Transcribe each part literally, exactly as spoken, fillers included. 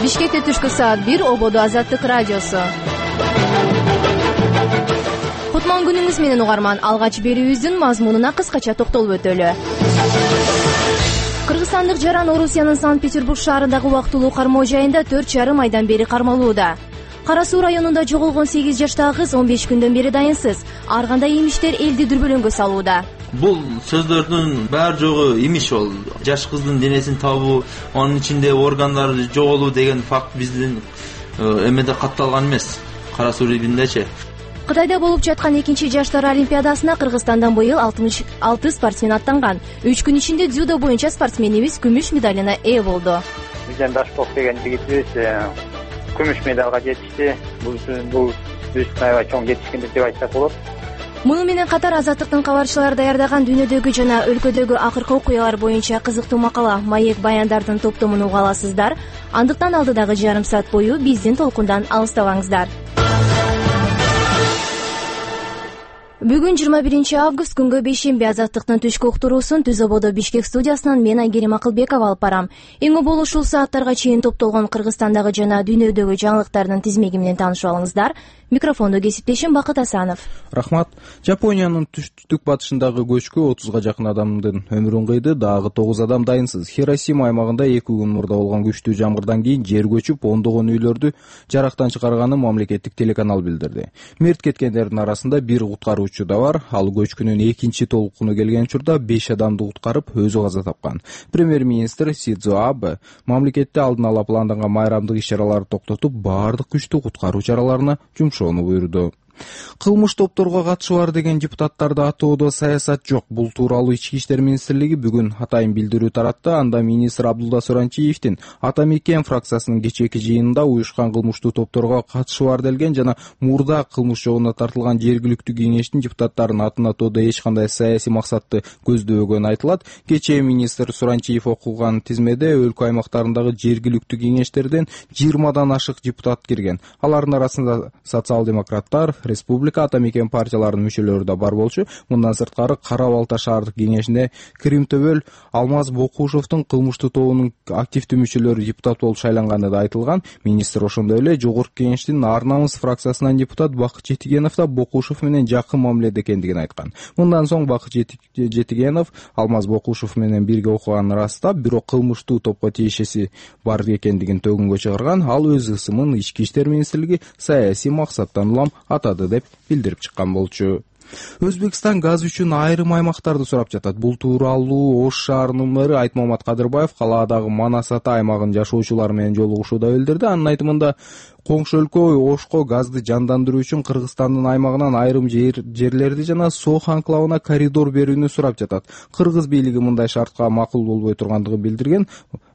Бишкекте түшкү саат бир, Ободо Азаттык радиосу. Кутман күнүңүз менен угарман. Алгач берүүбүздүн мазмунуна кыскача токтолуп өтөлү. Кыргызстандык жаран Орусиянын Санкт-Петербург шаарындагы убактылуу кармоо жайында төрт жарым айдан бери кармалууда. Кара Суу районунда жоголгон сегиз жаштагы кыз он беш күндөн бери дайынсыз. Ар кандай имиштер элди дүрбөлөңгө салууда. Бул сөздөрдүн баары жогу имиш ол. Жаш кыздын денесин табуу, анын ичинде органдары жоголуу деген факт биздин эмеде катталган эмес. Кара Суу регионундачы. Кытайда болуп жаткан экинчи жаштар олимпиадасына Кыргызстандан быйыл алтымыш алты спортсмен аттанган. үч күн ичинде дзюдо боюнча спортсменибиз күмүш медалына ээ болду. Мизен Дашков деген жигитибиз күмүш медалга жетишти. Бул бул биз аябай чоң жетишкендик деп айтсак болот. Муну менен катар Азаттыктын кабарчылары даярдаган дүйнөдөгү жана өлкөдөгү акыркы окуялар боюнча кызыктуу макала, маек баяндардын топтомун уга аласыздар. Андыктан алдыдагы жарым саат бою биздин толкундан алыстабаңыздар. Бүгүн жыйырма биринчи август күнгө бейшемби. Азаттыктын түшкү уктуруусун Түз Ободо Бишкек студиясынан мен Айгерим Акылбекова алып барам. Эң обол ушул сааттарга чейин топтолгон Кыргызстандагы жана дүйнөдөгү жаңылыктардын тизмеги менен таанышып алыңыздар. Микрофондо кесиптешим Бакыт Асанов. Рахмат. Жапониянын түштүк батышындагы көчкү отузга жакын адамдын өмүрүн кыйды, дагы тогуз адам дайынсыз. Хиросима аймагында эки күн мурда болгон күчтүү жамгырдан кийин жер көчүп, ондогон үйлөрдү жарактан чыгарганын мамлекеттик телеканал билдирди. Мерт кеткендердин арасында бир куткаруучу да бар. Ал көчкүнүн экинчи толкуну келген учурда беш адамды куткарып, өзү каза тапкан. Премьер-министр Сидзо Абе мамлекетте алдын ала планданган майрамдык иш-чараларды токтотуп, баардык күчтүү куткаруу чараларына жумшоону буйруду. Кылмыш топторго катышы бар деген депутаттарды атоодо саясат жок. Бул тууралуу Ички иштер министрлиги бүгүн атайын билдирүү таратты. Анда министр Абдулла Суранчиевдин Ата Мекен фракциясынын кечээки жыйынында уюшкан кылмыштуу топторго катышы бар делген жана мурда кылмыш жолуна тартылган жергиликтүү кеңештин депутаттарын атын атоодо эч кандай саясий максатты көздөбөгөнү айтылат. Кечээ министр Суранчиев окуган тизмеде өлкө аймактарындагы жергиликтүү кеңештерден жыйырмадан ашык депутат кирген. Алардын арасында социал-демократтар, Республика, Ата Мекен партияларынын мүчөлөрү да бар болчу. Мындан сырткары Кара Балта шаардык кеңешине Кримтөбөл Алмаз Бокушевдун кылмыштуу тобунун активдүү мүчөлөрү депутат болуп шайланганы да айтылган. Министр ошондой эле жогорку кеңештин Ар намыс фракциясынан депутат Бакыт Жетигенов да Бокушев менен жакын мамиледе экендигин айткан. Мындан соң Бакыт Жетигенов Алмаз Бокушев менен бирге окуганын ырастап, бирок кылмыштуу топко тиешеси бар экендигин төгүнгө чыгарган. Ал өз ысымын Ички иштер министрлиги саясий максаттан улам атады деп билдирип чыккан болчу. Өзбекстан газ үчүн айрым аймактарды сурап жатат. Бул тууралуу Ош шаарынын мэрі Айтмамат Кадырбаев калаадагы Манас Ата аймагынын жашоочулары менен жолугушууда билдирди. Анын айтымында коңшу өлкө Ошко газды жандандыруу үчүн Кыргызстандын аймагынан айрым жер, жерлерди жана Сох анклавына коридор берүүнү сурап жатат. Кыргыз бийлиги мындай шартка макул болбой тургандыгын билдирген.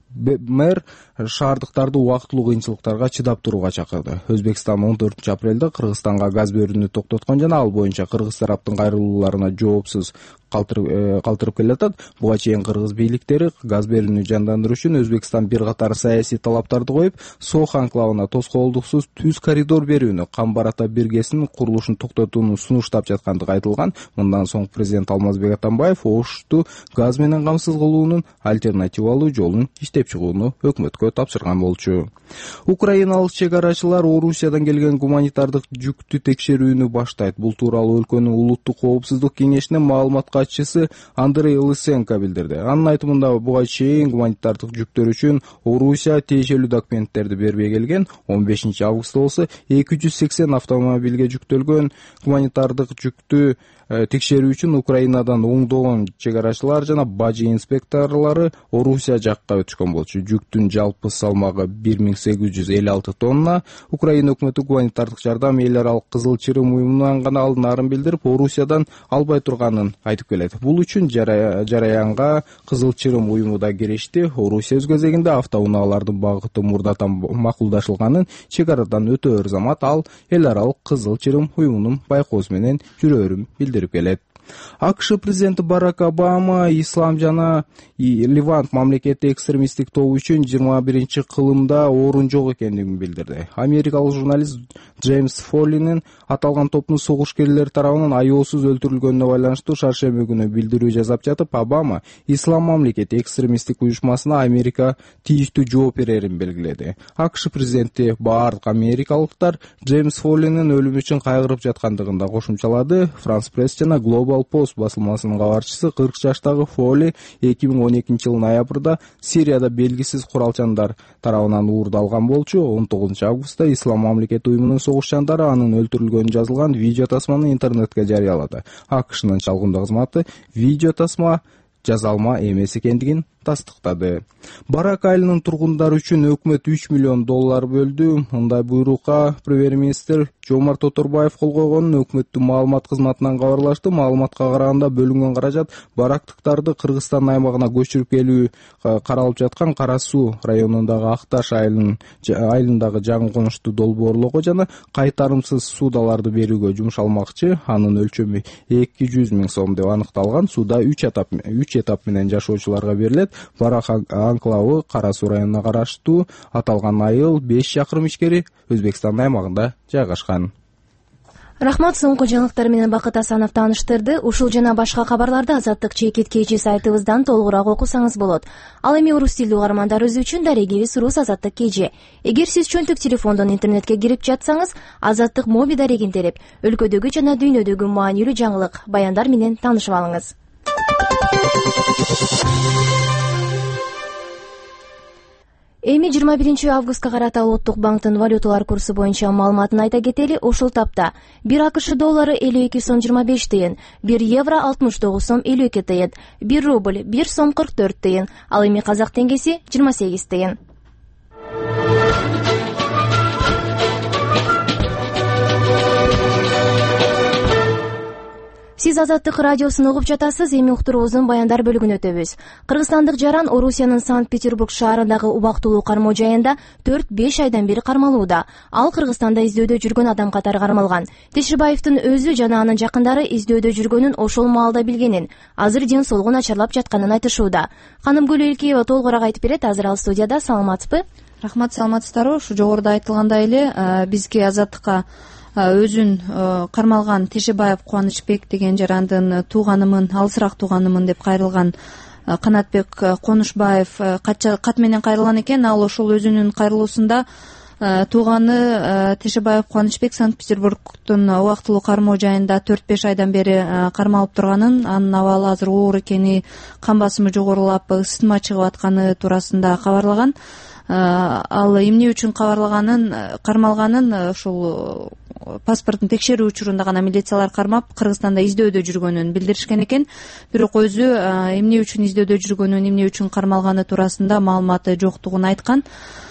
Мэр шаардыктарды убактылуу кыйынчылыктарга чыдап турууга чакырды. Өзбекстан он төртүнчү апрелде Кыргызстанга газ берүүнү токтоткон жана ал боюнча кыргыз тараптын кайрылууларына жоопсуз калтырып калтырып келатат. Буга чейин кыргыз бийликтери газ берүүнү жандандыруу үчүн Өзбекстан бир катар саясий талаптарды коюп, Сох анклавына тоскоолдуксуз түз коридор берүүнү, Камбар Ата биргесинин курулушун токтотууну сунуштап жаткандыгы айтылган. Мындан соң президент Алмазбек Атамбаев Ошту газ менен камсыз кылуунун альтернативалуу жолун иштеп чыгууну өкмөткө тапшырган болчу. Украиналык чек арачылар Орусиядан келген гуманитардык жүктү текшерүүнү баштайт. Бул тууралуу өлкөнүн улуттук коопсуздук кеңешинин маалымат катчысы Андрей Лысенко билдирди. Анын айтымында буга чейин гуманитардык жүктөр үчүн Орусия тиешелүү документтерди бербей келген. он бешинчи августта болсо эки жүз сексен автомобилге жүктөлгөн гуманитардык жүктү текшерүү үчүн Украинадан оңдогон чек арачылар жана бажы инспекторлору Орусия жакка өтүшкөн болчу. Жүктүн жалпы салмагы бир миң сегиз жүз элүү алты тонна. Украина өкмөтү гуманитардык жардам эл аралык Кызыл Чырым уюмунан гана алынаарын билдирип, Орусиядан албай турганын айтып келет. Бул үчүн жараянга Кызыл Чырым уюму да киришти. Орусия өз кезегинде автоунаалардын багыты мурдатан макулдашылганын, чек арадан өтөөр замат ал эл аралык Кызыл Чырым уюмунун байкоосу менен жүрөөрүн билдирип келет. акш президенти Барак Обама ислам жана Левант мамлекети экстремисттик тобу үчүн жыйырма биринчи кылымда орун жок экендигин билдирди. Америкалык журналист Джеймс Фоллинин аталган топтун согушкерлери тарабынан аеосуз өлтүрүлгөнүнө байланыштуу шаршемби күнү билдирүү жасап жатып, Обама ислам мамлекети экстремисттик уюшмасына Америка тийиштүү жооп берерин белгиледи. акш президенти баардык америкалыктар Джеймс Фоллинин өлүмү үчүн кайгырып жаткандыгын да кошумчалады. France Press жана Global Post басылмасынын кабарчысы кырк жаштагы Фолли эки миң он экинчи жылдын ноябрында Сирияда белгисиз куралчандар тарабынан уурдалган болчу. он тогузунчу августта ислам мамлекети уюмунун согушчандары анын өлтүрүлгөнү жазылган видео тасманы интернетке жарыялады. акшнын чалгындоо кызматы видео тасма жазалма эмес экендигин тастыктады. Барак айылынын тургундары үчүн өкмөт үч миллион доллар бөлдү. Мындай буйрукка премьер-министр Жомарт Оторбаев кол койгонун өкмөттүн маалымат кызматынан кабарлашты. Маалыматка караганда бөлүнгөн каражат барактыктарды Кыргызстан аймагына көчүрүп келүү каралып жаткан Кара Суу районундагы Акташ айылынын айылындагы жаңы конушту долбоорлоого жана кайтарымсыз суудаларды берүүгө жумшалмакчы. Анын өлчөмү эки жүз миң сом деп аныкталган. Сууда үч этап үч этап менен жашоочуларга берилет. Барак анклавы Кара Суу районуна караштуу аталган айыл беш чакырым ичкери Өзбекстан аймагында жайгашкан. Рахмат, соңку жаңылыктар менен Бакыт Асанов тааныштырды. Ушул жана башка кабарларды Азаттык чекит кечи сайтыбыздан толугураак окусаңыз болот. Ал эми орус тилдүү угармандарыбыз үчүн дарегибиз Рус Азаттык кечи. Эгер сиз чөнтүк телефондон интернетке кирип жатсаңыз, Азаттык моби дарегин терип, өлкөдөгү жана дүйнөдөгү маанилүү жаңылык, баяндар менен таанышып алыңыз. Эми жыйырма биринчи августка карата Улуттук банктын валюталар курсу боюнча маалыматын айта кетели. Ушул тапта бир АКШ доллары элүү эки сом жыйырма беш тыйын, бир евро алтымыш тогуз сом элүү эки тыйын, бир рубль бир сом кырк төрт тыйын, ал эми казак теңгеси жыйырма сегиз тыйын. Сиз Азаттык радиосун угуп жатасыз. Эми уктуруубуздун баяндар бөлүгүнө өтөбүз. Кыргызстандык жаран Орусиянын Санкт-Петербург шаарындагы убактылуу кармоо жайында төрт беш айдан бери кармалууда. Ал Кыргызстанда издөөдө жүргөн адам катары кармалган. Тешибаевдин өзү жана анын жакындары издөөдө жүргөнүн ошол маалда билгенин, азыр ден соолугу начарлап жатканын айтышууда. Канымгүл Элкеева толугураак айтып берет. Азыр ал студияда. Саламатсызбы? Рахмат, саламатсыздарбы? Ушу жогоруда айтылгандай эле бизге Азаттыкка өзүн кармалган Тешебаев Кубанычбек деген жарандын тууганымын, алысыраак тууганымын деп кайрылган Канатбек Конушбаев кат менен кайрылган экен. Ал ошол өзүнүн кайрылуусунда тууганы Тешебаев Кубанычбек Санкт-Петербургдун убактылуу кармоо жайында төрт беш айдан бери кармалып турганын, анын абалы азыр оор экени, кан басымы жогорулап, ысытма чыгып атканы туурасында кабарлаган. Ал эмне үчүн кабарлаганын, кармалганын ушул паспортун текшерүү учурунда гана милициялар кармап, Кыргызстанда издөөдө жүргөнүн билдиришкен экен. Бирок өзү эмне үчүн издөөдө жүргөнүн, эмне үчүн кармалганы туурасында маалыматы жоктугун айткан.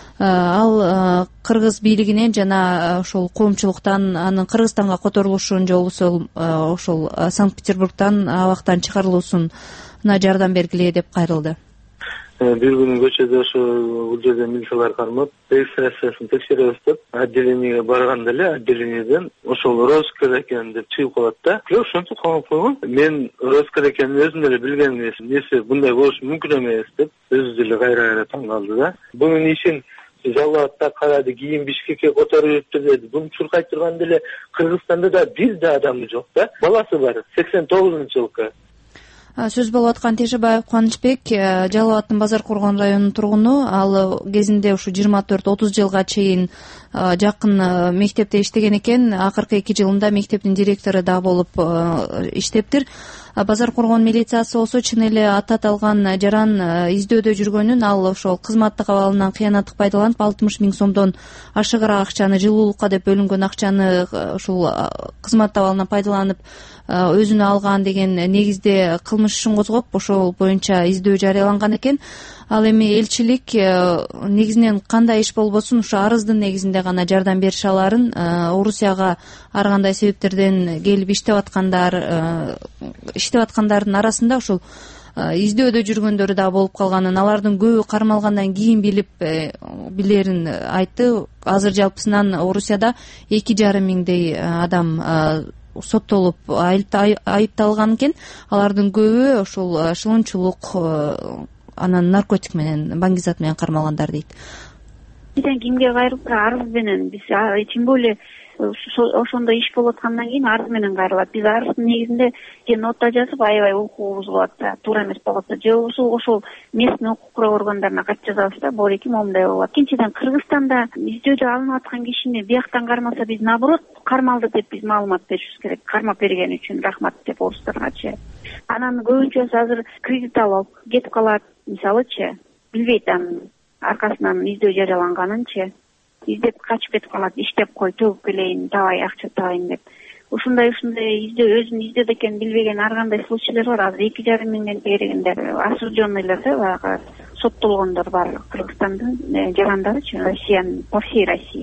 Ал кыргыз бийлигинен жана ошол коомчулуктан анын Кыргызстанга которулушун же болбосо ошол Санкт-Петербургдан абактан чыгарылуусуна жардам бергиле деп кайрылды. Бир күнү көчөдө ошо бул жерде милициялар кармап, регистрациясын текшеребиз деп отделениеге барганда эле отделениеден ошол розыскада экен деп чыгып калат да. Бирок ошентип камап койгон. Мен розыскада экенин өзүм деле билгеним эмес, мындай болушу мүмкүн эмес деп өзү деле кайра кайра таң калды да. Бунун ишин жалап да карады, кийин Бишкекке которуп өттүр деди. Буну чуркай турганда эле Кыргызстанда да бир да адамы жок да. Баласы бар, сексен тогузунчу жылкы. Сөз болуп аткан Тешебаев Кубанычбек Жалал Абадтын Базар Коргон районунун тургуну. Ал кезинде ушу жыйырма төрт отуз жылга чейин жакын мектепте иштеген экен. Акыркы эки жылында мектептин директору да болуп иштептир. Базар Коргон милициясы болсо чын эле ата алган жаран издөөдө жүргөнүн, ал ошол кызматтык абалынан кыянаттык пайдаланып алтымыш миң сомдон ашыгыраак акчаны, жылуулукка деп бөлүнгөн акчаны ушул кызмат абалынан пайдаланып өзүнө алган деген негизде кылмыш ишин козгоп, ошол боюнча издөө жарыяланган экен. Ал эми элчилик негизинен кандай иш болбосун ушу арыздын негизинде гана жардам берише аларын, Орусияга ар кандай себептерден келип иштеп аткандар иштеп аткандардын арасында ушул издөөдө жүргөндөрү да болуп калганын, алардын көбү кармалгандан кийин билип билерин айтты. Азыр жалпысынан Орусияда эки жарым миңдей адам соттолуп айыпталган экен. Алардын көбү ошол шылымчылык анан наркотик менен, баңгизат менен кармалгандар дейт. Бизен кимге кайрылып арыз менен, биз тем более ошондо иш болуп аткандан кийин арыз менен кайрылат. Биз арыздын негизинде же нота жазып аябай укугубуз болот да, туура эмес болот да, же болбосо ошол местный укук короо органдарына кат жазабыз да, бореки момундай болот. Экинчиден, Кыргызстанда издөөдө алынып аткан кишини бияктан кармаса, биз наоборот кармалды деп биз маалымат беришибиз керек. Кармап берген үчүн рахмат деп орустаргачы. Анан көбүнчөсү азыр кредит алып кетип калат, мисалычы, билбейт анын аркасынан издөө жарыяланганынчы. Издеп качып кетип калат, иштеп кой, төгүп келейин, табай, акча табайын деп. Ушундай ушундай издөө өзүн издөөдө экенин билбеген ар кандай случайлар бар. Азыр эки жарым миңден тегерегендер осужденныйлар, баягы соттолгондор бар Кыргызстандын жарандарычы, Россиянын, по всей России.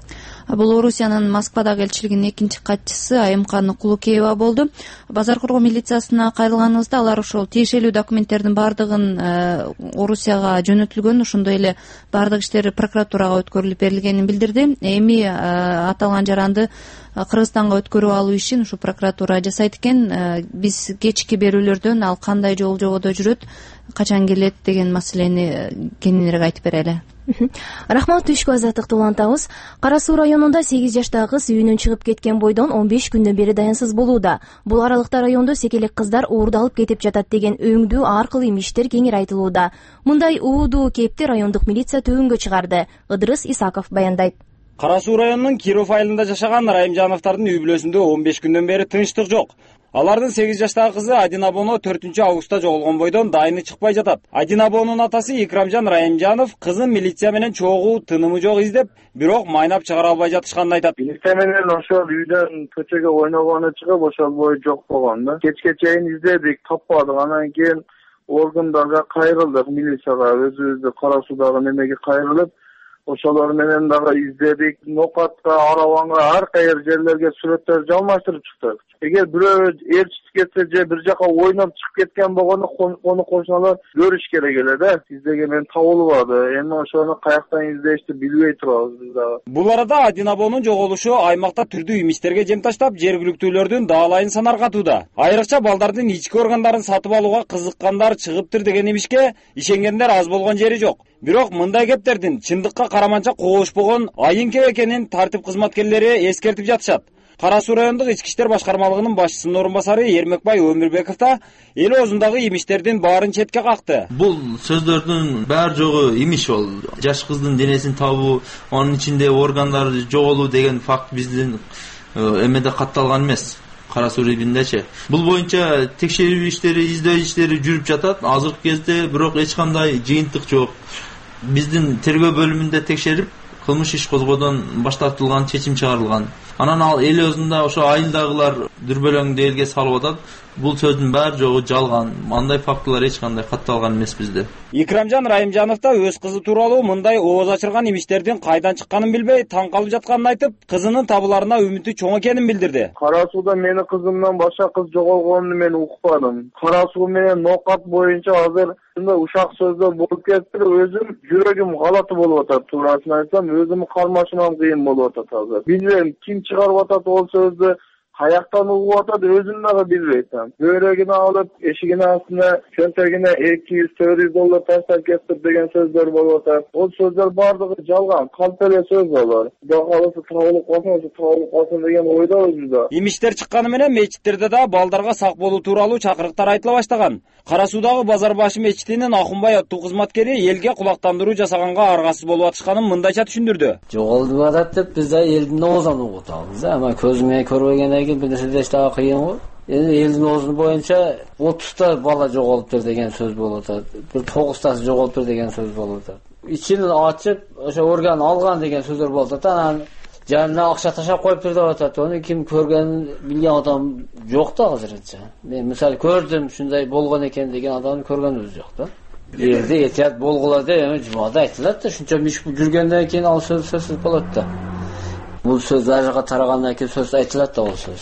Бул Орусиянын Москвадагы элчилигинин экинчи катчысы Айымкан Кулукеева болду. Базар коргоо милициясына кайрылганыбызда алар ошол тиешелүү документтердин баардыгын Орусияга жөнөтүлгөн, ошондой эле баардык иштер прокуратурага өткөрүлүп берилгенин билдирди. Эми аталган жаранды Кыргызстанга өткөрүп алуу ишин ушу прокуратура жасайт экен. Биз кечки берүүлөрдөн ал кандай жол жободо жүрөт, качан келет деген маселени кененирээк айтып берели. Рахмат, түшкү азаттыкты улантабыз. Кара Суу районунда сегиз жаштагы кыз үйүнөн чыгып кеткен бойдон он беш күндөн бери даянсыз болууда. Бул аралыкта райондо секелек кыздар уурдалып кетип жатат деген өңдүү аркылуу имиштер кеңири айтылууда. Мындай уудуу кепти райондук милиция төгүнгө чыгарды. Ыдырыс Исаков баяндайт. Кара Суу районунун Киров айылында жашаган Райымжановдордун үй бүлөсүндө он беш күндөн бери тынчтык жок. Алардын сегиз жаштагы кызы Адина Боно төртүнчү августта жоголгон бойдон дайыны чыкпай жатат. Адина Бонунун атасы Икрамжан Райымжанов кызын милиция менен чогуу, тынымы жок издеп, бирок майнап чыгара албай жатышканын айтат. Милиция менен ошол үйдөн көчөгө ойногону чыгып, ошол бою жок болгон да. Кечке чейин издедик, таппадык. Анан кийин органдарга кайрылдык, милицияга, өзүбүздү Кара Суудагы немеге кайрылып, ошолор менен дагы издедик. Нокатка, Араванга, ар кайер жерлерге сүрөттөр жалмаштырып чыктык. Эгер бирөө ээрчип кетсе же бир жака ойноп чыгып кеткен болгону кону кошуналар көрүш керек эле да. Издегенен табылбады. Эми ошону каяктан издешти билбей турабыз биз дагы. Бул арада Адина Бонун жоголушу аймакта түрдүү имиштерге жем таштап, жергиликтүүлөрдүн даалайын санаргатууда. Айрыкча балдардын ички органдарын сатып алууга кызыккандар чыгыптыр деген имишке ишенгендер аз болгон жери жок. Бирок мындай кептердин чындыкка караманча когошпогон айын-кеп экенин тартип кызматкерлери эскертип жатышат. Кара Суу райондук ички иштер башкармалыгынын башчысынын орун басары Эрмекбай Өмүрбеков да эл оозундагы имиштердин баарын четке какты. Бул сөздөрдүн баары жогу имиш ол. Жаш кыздын денесин табуу, анын ичинде органдар жоголуу деген факт биздин эмеде катталган эмес. Кара Суу районундачы. Бул боюнча текшерүү иштери, издөө иштери жүрүп жатат. Азыркы кезде бирок эч кандай жыйынтык жок. Биздин тергөө бөлүмүндө текшерип, кылмыш иш козгоодон баш тартылган, чечим чыгарылган. Анан ал эл өзүндө ошо айылдагылар дүрбөлөңдү элге салып атат. Бул сөздүн баары жогу жалган. Андай фактылар эч кандай катталган эмес bizde. Икрамжан Райымжанов да өз кызы тууралуу мындай ооз ачырган имиштердин кайдан чыкканын билбей, таң калып жатканын айтып, кызынын табыларына үмүтү чоң экенин билдирди. Кара Сууда менин кызымдан башка кыз жоголгонун мен укпадым. Кара Суу менен Нокат боюнча азыр мындай ушак сөздөр болуп кетти. Өзүм жүрөгүм галаты болуп атат. Туурасын айтсам, өзүмдү кармашмам кыйын болуп атат азыр. Билбейм ким чыгарып атат ол сөздү. Каяктан угуп атат өзүм дагы билбейм. Бөөрөгүнө алып, эшигине астына, чөнтөгүнө эки жүз төрт жүз доллар таштап кетти деген сөздөр болуп атат. Ол сөздөр баардыгы жалган, калп эле сөз болор. Калысы табылып калсын, табылып калсын деген ойдо өзүмдө. Имиштер чыкканы менен мечиттерде да балдарга сак болуу тууралуу чакырыктар айтыла баштаган. Кара Суудагы Базар башы мечитинин Акунбай аттуу кызматкери элге кулактандыруу жасаганга аргасыз болуп атышканын мындайча түшүндүрдү. Жоголду атат деп биз да элдин оозунан угутабыз да, ама көзүңө көрбөгөндөн кийин бир нерсе деш дагы кыйын го. Эми элдин оозу боюнча отузда бала жоголуптур деген сөз болуп атат. Бир тогузтасы жоголуптур деген сөз болуп атат. Ичин ачып, ошо орган алган деген сөздөр болуп атат. Анан жанына акча ташап коюптур деп атат. Ону ким көргөн, билген адам жок да азырынча. Мен мисалы көрдүм, ушундай болгон экен деген адамды көргөнүбүз жок да. Элде этият болгула деп эми жумада айтылат да, ушунча миш жүргөндөн кийин ал сөз сөзсүз болот да. Бул сөз ар жака тарагандан кийин сөз айтылат да ол сөз.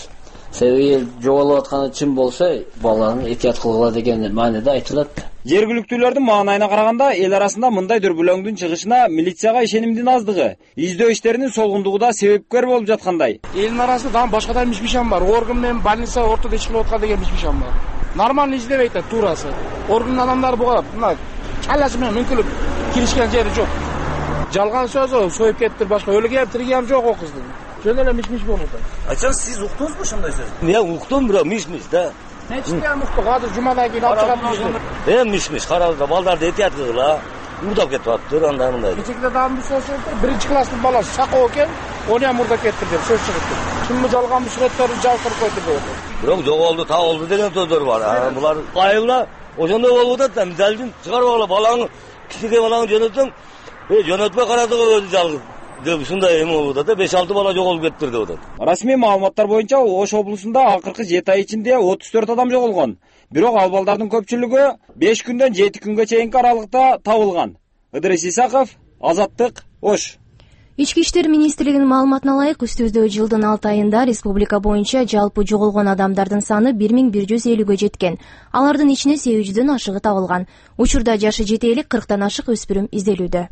себеби эл жоголуп атканы чын болсо баланы этият кылгыла деген мааниде айтылат. Жергиликтүүлөрдүн маанайына караганда эл арасында мындай дүрбүлөңдүн чыгышына милицияга ишенимдин аздыгы, издөө иштеринин солгундугу да себепкер болуп жаткандай. Элдин арасында дагы башка да миш-мишам бар. Орган менен больница ортодо иш кылып аткан деген миш-мишам бар. Нормально издебейт да туурасы. Органдын адамдары буга мына чаласы менен мүмкүнлүк киришкен жери жок. Жалган сөзү союп кетиптир, башка өлүгем, тиригем жок о кыздын. Жөн эле миш-миш болуп атат. Айтсаң, сиз уктуңузбу ушундай сөз? Мен уктум, бирок миш-миш да. Нечтен уктук, азыр жумадан кийин алып чыгат. Э, миш-миш, караңыздар, балдарды этият кылгыла. Мурдап кетип атыптыр, андай мындай. Кечеде дагы сөз чыгыптыр, биринчи класстын баласы сакоо экен, оны ham мурдап кетиптир деп сөз чыгыптыр. Чынбы жалганбы сүрөттөрдү жабыстырып коюптур деп. Бирок жоголду, табылды деген сөздөр бар. Булар айылда ошондой болуп атат да, мисалдын чыгарып алып балаңы, кичине балаңы жөнөтсөң, э, жөнөтпөй карадыгы өзү жалгыз. Деп ушундай эме болуп атат да, беш алты бала жоголуп кетиптир деп атат. Расмий маалыматтар боюнча Ош облусунда акыркы жети ай ичинде отуз төрт адам жоголгон. Бирок ал балдардын көпчүлүгү беш күндөн жети күнгө чейинки аралыкта табылган. Ыдырыс Исаков, Азаттык, Ош. Ички иштер министрлигинин маалыматына ылайык, үстүбүздө жылдын алты айында республика боюнча жалпы жоголгон адамдардын саны бир миң бир жүз элүүгө жеткен. Алардын ичинде сегиз жүздөн ашыгы табылган. Учурда жашы жете элек кырктан ашык өспүрүм изделүүдө.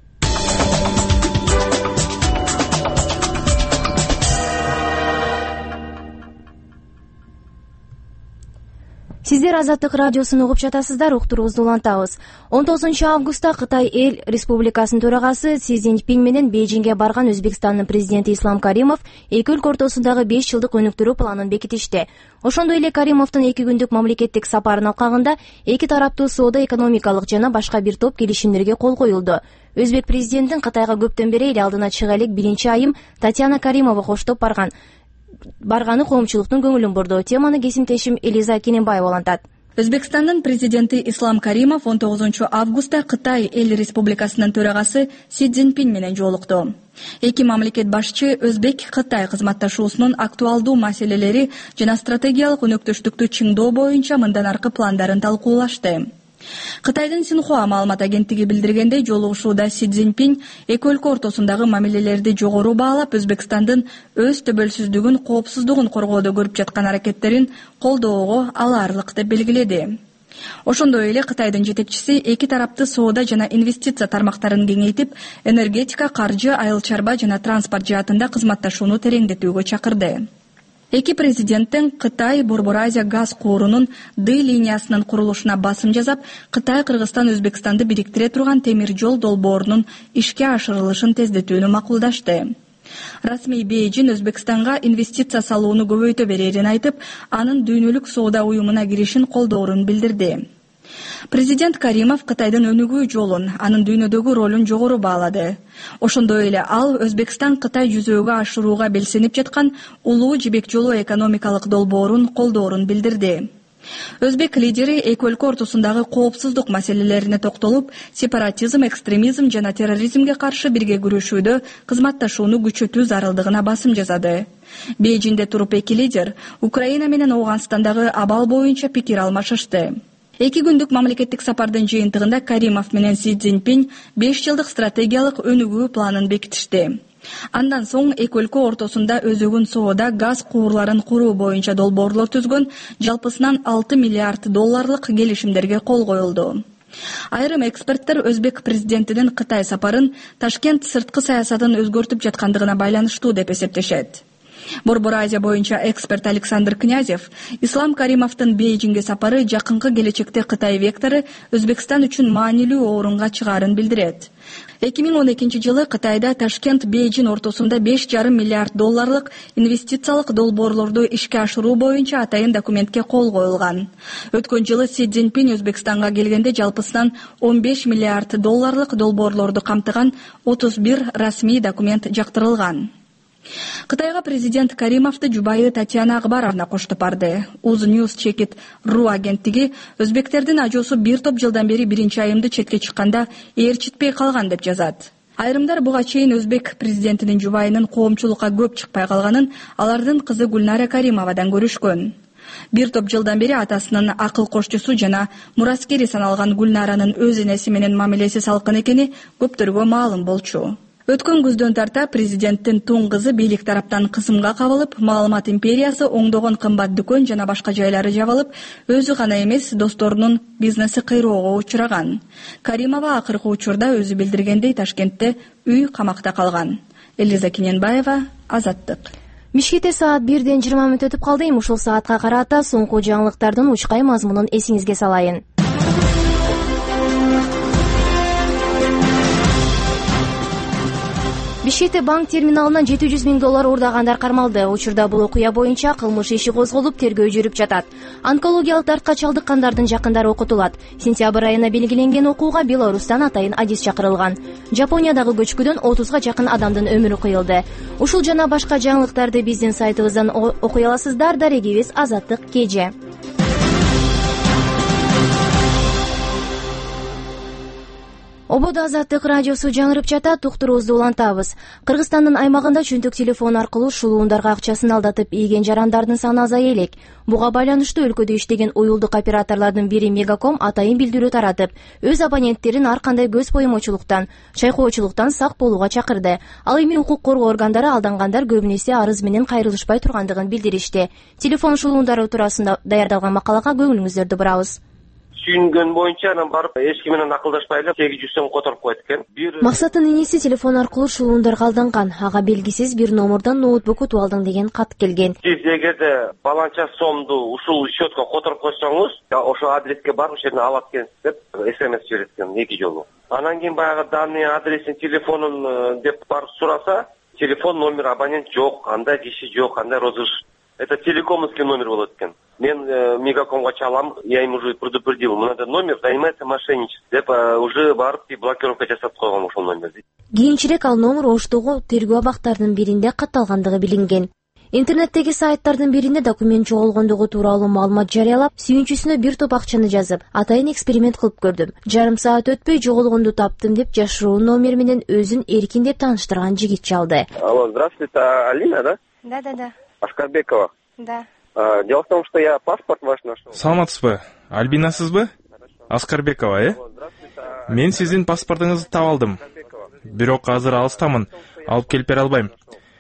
Сиздер Азаттык радиосун угуп жатасыздар, уктуруубузду улантабыз. он тогузунчу августта Кытай эл республикасынын төрагасы Си Цзиньпин менен Бейжиңге барган Өзбекстандын президенти Ислам Каримов эки өлкө ортосундагы беш жылдык өнүктүрүү планын бекитишти. Ошондой эле Каримовдун эки күндүк мамлекеттик сапарынын алкагында эки тараптуу соода экономикалык жана башка бир топ келишимдерге кол коюлду. Өзбек президентин Кытайга көптөн бери эл алдына чыга элек биринчи айым Татьяна Каримова коштоп барган. барганы коомчулуктун көңүлүн бурду. Теманы кесимтешим Элиза Кененбаева улантат. Өзбекстандын президенти Ислам Каримов он тогузунчу августта Кытай эл республикасынын төрагасы Си Цзиньпин менен жолукту. Эки мамлекет башчы Өзбек-Кытай кызматташуусунун актуалдуу маселелери жана стратегиялык өнөктөштүктү чыңдоо боюнча мындан аркы пландарын талкуулашты. Кытайдын Синхуа маалымат агенттиги билдиргендей, жолугушууда Си Цзиньпин эки өлкө ортосундагы мамилелерди жогору баалап, Өзбекстандын өз төбөлсүздүгүн, коопсуздугун коргоодо көрүп жаткан аракеттерин колдоого алаарлык деп белгиледи. Ошондой эле Кытайдын жетекчиси эки тарапты соода жана инвестиция тармактарын кеңейтип, энергетика, каржы, айыл чарба жана транспорт жаатында кызматташууну тереңдетүүгө чакырды. Эки президенттин Кытай Борбор Азия газ куурунун Д линиясынын курулушуна басым жасап, Кытай Кыргызстан Өзбекстанды бириктире турган темир жол долбоорунун ишке ашырылышын тездетүүнү макулдашты. Расмий Бейжин Өзбекстанга инвестиция салууну көбөйтө берерин айтып, анын дүйнөлүк соода уюмуна киришин колдоорун билдирди. Президент Каримов Кытайдын өнүгүү жолун, анын дүйнөдөгү ролун жогору баалады. Ошондой эле ал Өзбекстан Кытай жүзөөгө ашырууга белсенип жаткан улуу жибек жолу экономикалык долбоорун колдоорун билдирди. Өзбек лидери эки өлкө ортосундагы коопсуздук маселелерине токтолуп, сепаратизм, экстремизм жана терроризмге каршы бирге күрөшүүдө кызматташууну күчөтүү зарылдыгына басым жасады. Бейжиңде туруп эки лидер Украина менен Ооганстандагы абал боюнча пикир алмашышты. Эки күндүк мамлекеттик сапардын жыйынтыгында Каримов менен Си Цзиньпин беш жылдык стратегиялык өнүгүү планын бекитишти. Андан соң эки өлкө ортосунда өзөгүн соода газ куурларын куруу боюнча долбоорлор түзгөн жалпысынан алты миллиард долларлык келишимдерге кол коюлду. Айрым эксперттер Өзбек президентинин Кытай сапарын Ташкент сырткы саясатын өзгөртүп жаткандыгына байланыштуу деп эсептешет. Борбор Азия боюнча эксперт Александр Князев Ислам Каримовдун Бейжиңге сапары жакынкы келечекте Кытай вектору Өзбекстан үчүн маанилүү орунга чыгаарын билдирет. эки миң он экинчи жылы Кытайда Ташкент Бейжиң ортосунда беш жарым миллиард долларлык инвестициялык долбоорлорду ишке ашыруу боюнча атайын документке кол коюлган. Өткөн жылы Си Цзиньпин Өзбекстанга келгенде жалпысынан он беш миллиард долларлык долбоорлорду камтыган отуз бир расмий документ жактырылган. Кытайга президент Каримовду жубайы Татьяна Акбаровна коштоп барды. Уз Ньюс Чекит Ру агенттиги Өзбектердин ажоосу бир топ жылдан бери биринчи айымды четке чыкканда ээрчитпей калган деп жазат. Айрымдар буга чейин Өзбек президентинин жубайынын коомчулукка көп чыкпай калганын алардын кызы Гүлнара Каримовадан көрүшкөн. Бир топ жылдан бери атасынын акыл кошчусу жана мураскери саналган Гүлнаранын өз энеси менен мамилеси салкын экени көптөргө маалым болчу. Өткөн күздөн тарта президенттин тун кызы бийлик тараптан кысымга кабылып, маалымат империясы оңдогон кымбат дүкөн жана башка жайлары жабылып, өзү гана эмес, досторунун бизнеси кыйроого учураган. Каримова акыркы учурда өзү билдиргендей Ташкентте үй камакта калган. Элиза Кененбаева, Азаттык. Бишкекте саат бирден жыйырма мүнөт өтүп калды. Ушул саатка карата соңку жаңылыктардын учкай мазмунун эсиңизге салайын. Бишкекте банк терминалынан жети жүз миң доллар урдагандар кармалды. Учурда бул окуя боюнча кылмыш иши козголуп, тергөө жүрүп жатат. Онкологиялык дартка чалдыккандардын жакындары окутулат. Сентябрь айына белгиленген окууга Беларустан атайын адис чакырылган. Жапониядагы көчкүдөн отузга жакын адамдын өмүрү кыйылды. Ушул жана башка жаңылыктарды биздин сайтыбыздан окуй аласыздар. Дарегибиз Азаттык Кеже. Ободо Азаттык радиосу жаңырып жатат, уктуруубузду улантабыз. Кыргызстандын аймагында чөнтөк телефон аркылуу шулуундарга акчасын алдатып ийген жарандардын саны азая элек. Буга байланыштуу өлкөдө иштеген уюлдук операторлордун бири Мегаком атайын билдирүү таратып, өз абоненттерин ар кандай көз боемочулуктан, чайкоочулуктан сак болууга чакырды. Ал эми укук коргоо органдары алдангандар көбүн эсе арыз менен кайрылышпай тургандыгын билдиришти. Телефон шулуундары туурасында даярдалган макалага көңүлүңүздөрдү бурабыз. Сүйүнгөн боюнча анан барып эч ким менен акылдашпай эле сегиз жүз сом которуп койт экен. Бир Максаттын иниси телефон аркылуу шулуундарга алданган. Ага белгисиз бир номердон ноутбук утуп алдың деген кат келген. Сиз эгерде баланча сомду ушул счетко которуп койсоңуз, ошол адреске барып ошол жерден алат экенсиз деп смс жиберет экен эки жолу. Анан кийин баягы данный адресин, телефонун деп барып сураса, телефон номер абонент жок, андай киши жок, андай розыгрыш. Это телекомовский номер болот экен. Мен э, Мегакомго чалам, я им уже предупредил, мындай номер занимается мошенничеством деп э, уже барып блокировка жасап койгон ошол номерди. Кийинчерээк ал номер Оштогу тергөө абактарынын биринде катталгандыгы билинген. Интернеттеги сайттардын биринде документ жоголгондугу тууралуу маалымат жарыялап, сүйүнчүсүнө бир топ акчаны жазып, атайын эксперимент кылып көрдүм. Жарым саат өтпөй жоголгонду таптым деп жашыруу номер менен өзүн эркин деп тааныштырган жигит чалды. Алло, здравствуйте, Алина, да? Да-да-да. Оскарбекова. Да. А, дело в том, что я паспорт ваш нашел. Саламатсызбы? Альбинасызбы? Оскарбекова, э? Мен сиздин паспортуңузду таап алдым. Бирок азыр алыстамын, алып келип бере албайм.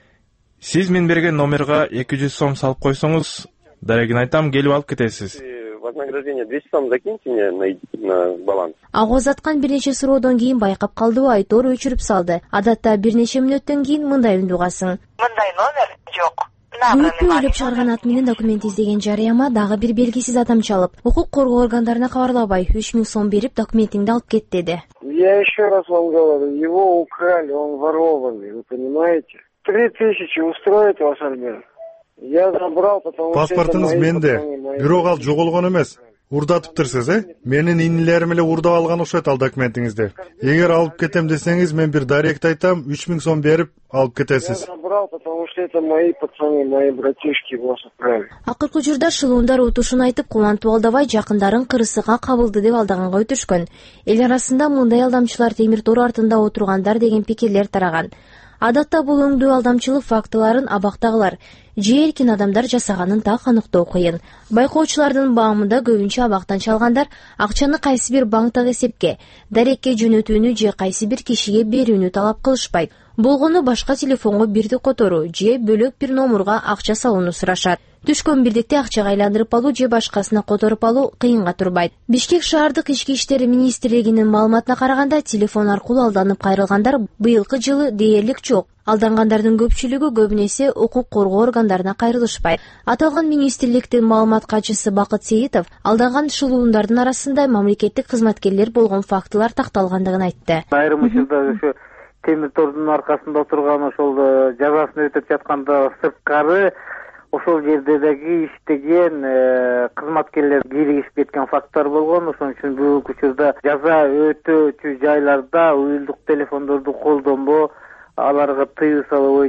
Сиз мен берген номерга эки жүз сом салып койсоңуз, дарегин айтам, келип алып кетесиз. Вознаграждение двести сом закиньте мне на, на баланс. Ага узаткан бир нече суроодон кийин байкап калдыбы, Айтор өчүрүп салды. Адатта бир нече мүнөттөн кийин мындай үндү угасың. Мындай номер жок. Бүткү ойлоп чыгарган ат менен документ издеген жарыяма дагы бир белгисиз адам чалып, укук коргоо органдарына кабарлабай үч миң сом берип документиңди алып кет деди. Я еще раз вам говорю, его украли, он ворованный, вы понимаете? Три тысячи устроит вас, Альбин? Я забрал, потому что... Паспортыңыз менде, бирок ал жоголгон эмес. Урдатыптырсыз, э? Менин инилерим эле урдап алган окшойт ал документиңизди. Эгер алып кетем десеңиз, мен бир дарект айтам, үч миң сом берип алып кетесиз. Я забрал, потому что это мои пацаны, мои братишки вас отправили. Акыркы учурда шылуундар утушун айтып, кубантып алдабай жакындарын кырсыга кабылды деп алдаганга өтүшкөн. Эл арасында мындай алдамчылар темир тор артында отургандар деген пикирлер тараган. Адатта бул өңдүү алдамчылык фактыларын абактагылар же эркин адамдар жасаганын так аныктоо кыйын. Байкоочулардын баамында көбүнчө абактан чалгандар акчаны кайсы бир банктагы эсепке, дарекке жөнөтүүнү же кайсы бир кишиге берүүнү талап кылышпайт. Болгону башка телефонго бирди которуу же бөлөк бир номурга акча салууну сурашат. Түшкөн бирдикти акчага айландырып алуу же башкасына которуп алуу кыйынга турбайт. Бишкек шаардык ички иштер министрлигинин маалыматына караганда, телефон аркылуу алданып кайрылгандар быйылкы жылы дээрлик жок. Алдангандардын көпчүлүгү көбүн эсе укук коргоо органдарына кайрылышпайт. Аталган министрликтин маалымат катчысы Бакыт Сейитов алданган шылуундардын арасында мамлекеттик кызматкерлер болгон фактылар такталгандыгын айтты. Айрым учурда ошо темир тордун аркасында отурган ошол жазасын өтөп жатканда сырткары ошол жердеги иштеген кызматкерлер кийлигишип кеткен факттар болгон. Ошон үчүн бүгүнкү учурда жаза өтөөчү жайларда уюлдук телефондорду колдонбоо, аларга тыюу салуу боюнча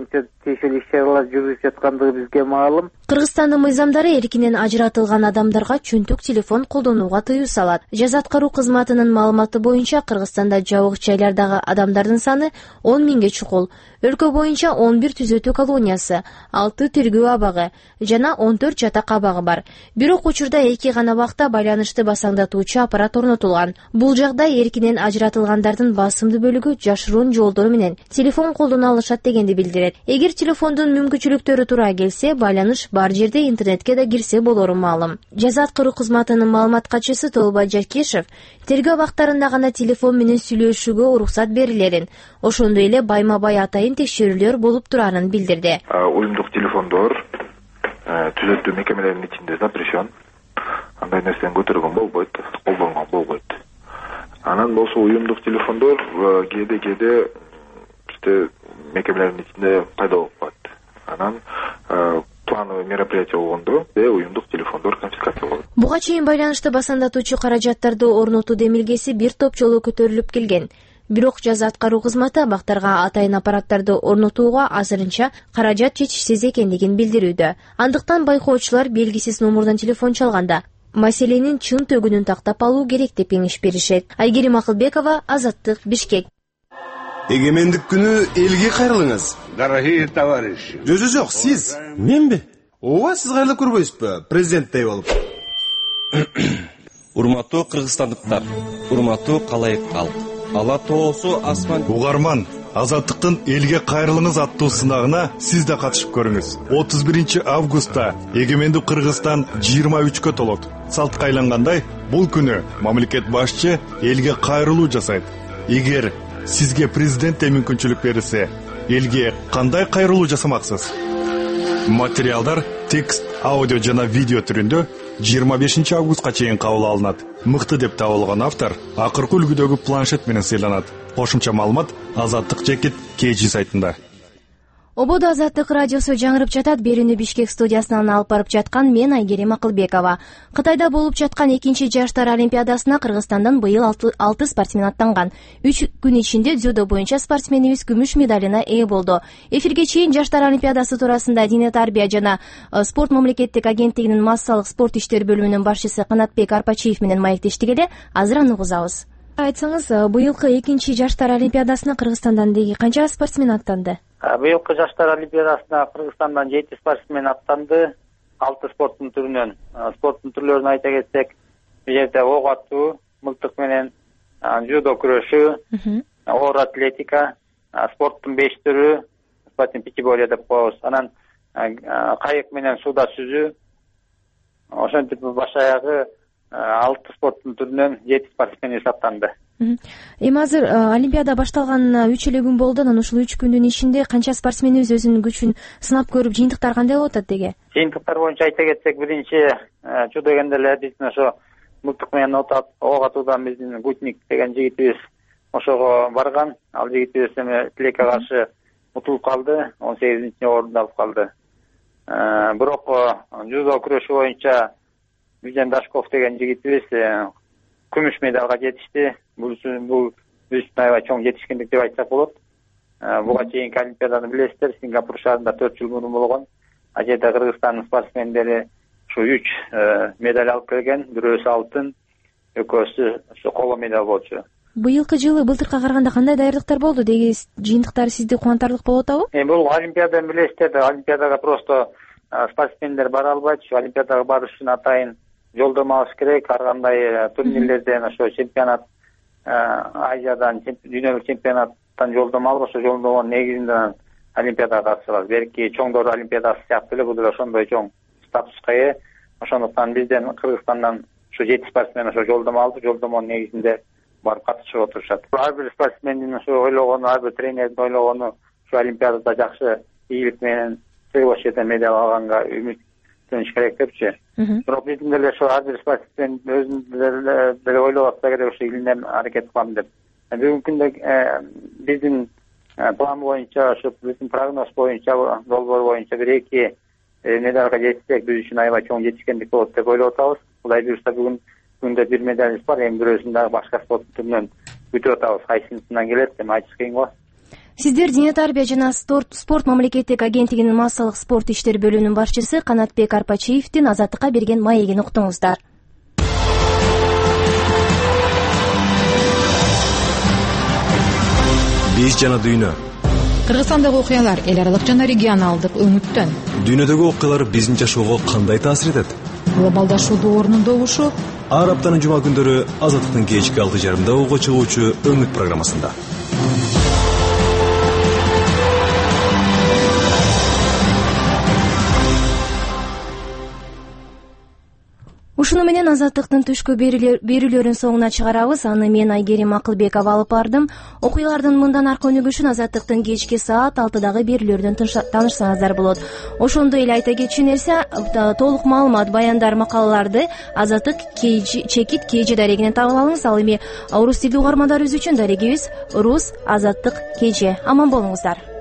тиешелүү иш чаралар жүргүзүп жаткандыгы бизге маалым. Кыргызстандын мыйзамдары эркинен ажыратылган адамдарга чөнтөк телефон колдонууга тыюу салат. Жаза аткаруу кызматынын маалыматы боюнча Кыргызстанда жабык жайлардагы адамдардын саны он миңге чукул. Өлкө боюнча он бир түзөтүү колониясы, алты тергөө абагы жана он төрт жатак абагы бар. Бирок учурда эки гана абакта байланышты басаңдатуучу аппарат орнотулган. Бул жагдай эркинен ажыратылгандардын басымдуу бөлүгү жашыруун жолдор менен телефон колдоно алышат дегенди билдирет. Эгер телефондун мүмкүнчүлүктөрү туура келсе, байланыш бар жерде интернетке да кирсе болору маалым. Жаза аткаруу кызматынын маалымат катчысы Толбай Жакишев тергөө абактарында гана телефон менен сүйлөшүүгө уруксат берилерин, ошондой эле байма-бай атайын текшерүүлөр болуп турарын билдирди. Уюмдук телефондор түзөтүү мекемелеринин ичинде запрещен. Андай нерсени көтөргөн болбойт, колдонгон болбойт. Анан болсо уюмдук телефондор кээде-кээде бизде мекемелердин ичинде пайда болуп калат. Анан плановый мероприятие болгондо уюмдук телефондор конфискация болот. Буга чейин байланышты басаңдатуучу каражаттарды орнотуу демилгеси бир топ жолу көтөрүлүп келген. Бирок жаза аткаруу кызматы абактарга атайын аппараттарды орнотууга азырынча каражат жетишсиз экендигин билдирүүдө. Андыктан байкоочулар белгисиз номурдан телефон чалганда маселенин чын төгүнүн тактап алуу керек деп кеңеш беришет. Айгерим Акылбекова, Азаттык, Бишкек. Эгемендик күнү элге кайрылыңыз. Дорогие товарищи. Жок, жок, сиз. Менби? Ооба, сиз кайрылып көрбөйсүзбү? Президенттей болуп. Урматтуу кыргызстандыктар, урматтуу калайык калк. Ала тоосу асман. Угарман, Азаттыктын элге кайрылыңыз аттуу сынагына сиз да катышып көрүңүз. отуз биринчи августта эгемендүү Кыргызстан жыйырма үчкө толот. Салтка айлангандай, бул күнү мамлекет башчы элге кайрылуу жасайт. Эгер сизге президентте мүмкүнчүлүк берилсе, элге кандай кайрылуу жасамаксыз? Материалдар текст, аудио жана видео түрүндө жыйырма бешинчи августка чейин кабыл алынат. Мыкты деп табылган автор акыркы үлгүдөгү планшет менен сыйланат. Кошумча маалымат Азаттык жекит Кежи сайтында. Ободо Азаттык радиосу жаңырып жатат. Берүүнү Бишкек студиясынан алып барып жаткан мен Айгерим Акылбекова. Кытайда болуп жаткан экинчи жаштар олимпиадасына Кыргызстандан быйыл алты спортсмен аттанган. үч күн ичинде дзюдо боюнча спортсменибиз күмүш медалына ээ болду. Эфирге чейин жаштар олимпиадасы туурасында Дине тарбия жана спорт мамлекеттик агенттигинин массалык спорт иштери бөлүмүнүн башчысы Канатбек Арпачиев менен маектештик эле. Азыр аны угузабыз. Айтсаңыз, быйылкы экинчи жаштар олимпиадасына Кыргызстандан деги канча спортсмен аттанды? Быйылкы жаштар олимпиадасына Кыргызстандан жети спортсмен аттанды, алты спорттун түрүнөн. Спорттун түрлөрүн айта кетсек, бул жерде ок атуу, мылтык менен, жудо күрөшү, оор атлетика, спорттун беш түрү, спортун пятиборье деп коебуз. Анан кайык менен сууда сүзүү, ошентип баш аягы алты спорттун түрүнөн жети спортсмен аттанды. Эми азыр олимпиада башталганына үч эле күн болду. Анан ушул үч күндүн ичинде канча спортсменибиз өзүнүн күчүн сынап көрүп, жыйынтыктар кандай болуп атат деге? Жыйынтыктар боюнча айта кетсек, биринчи жудо дегенде эле биздин ошо мылтык менен ок атуудан биздин Гутник деген жигитибиз ошого барган. Ал жигитибиз эми тилекке каршы утулуп калды, он сегизинчи орунду алып калды. Бирок жудо күрөшү боюнча Бижен Дашков деген жигитибиз күмүш медалга жетишти. Бул бул үстүн аябай чоң жетишкендик деп айтсак болот. Буга чейинки олимпиаданы билесиздер, Сингапур шаарында төрт жыл мурун болгон. Ал жерде Кыргызстандын спортсмендери ушу үч медаль алып келген, бирөөсү алтын, экөөсү ушу коло медаль болчу. Быйылкы жылы былтыркыга караганда кандай даярдыктар болду? Деги жыйынтыктар сизди кубантарлык болуп атабы? Эми бул олимпиада билесиздер, олимпиадага просто спортсмендер бара албайт. Ушу олимпиадага барыш үчүн атайын жолдомо алыш керек. Ар кандай турнирлерден, ошо чемпионат, Азиядан, дүйнөлүк чемпионаттан жолдомо алып, ошо жолдомонун негизинде олимпиадага катышабыз. Берки чоңдор олимпиадасы сыяктуу эле бул деле ошондой чоң статуска ээ. Ошондуктан бизден Кыргызстандан ушу жети спортсмен ошо жолдомо алды, жолдомонун негизинде барып катышып отурушат. Ар бир спортсмендин ушу ойлогону, ар бир тренердин ойлогону ушу олимпиадада жакшы ийгилик менен сыйлош жерден медаль алганга үмүттөнүш керек депчи. Бирок биздин деле ошо ар бир спортсмен өзүн деле ойлоп атса керек, ошо илинен аракет кылам деп. Бүгүнкү күндө биздин план боюнча, ошо биздин прогноз боюнча, долбоор боюнча бир эки медалга жетсек, биз үчүн аябай чоң жетишкендик болот деп ойлоп атабыз. Кудай буюрса бүгүн күндө бир медалыбыз бар, эми бирөөсүн дагы башка спорт түрүнөн күтүп атабыз. Кайсысынан келет эми айтыш кыйын го. Сиздер Дене тарбия жана спорт мамлекеттик агенттигинин массалык спорт иштери бөлүмүнүн башчысы Канатбек Арпачиевдин Азаттыкка берген маегин уктуңуздар. Биз жана дүйнө. Кыргызстандагы окуялар эл аралык жана регионалдык өңүттөн. Дүйнөдөгү окуялар биздин жашоого кандай таасир этет? Глобалдашуу доорунун добушу ар аптанын жума күндөрү Азаттыктын кечки алты жарымда угууга чыгуучу өңүт программасында. Ушуну менен Азаттыктын түшкү берүүлөрүн соңуна чыгарабыз. Аны мен Айгерим Акылбекова алып бардым. Окуялардын мындан аркы өнүгүшүн Азаттыктын кечки саат алтыдагы берүүлөрдөн таанышсаңыздар болот. Ошондой эле айта кетчү нерсе, толук маалымат, баяндар, макалаларды Азаттык чекит kg дарегинен таба алыңыз. Ал эми орус тилдүү угармандарыбыз үчүн дарегибиз Рус Азаттык kg. Аман болуңуздар.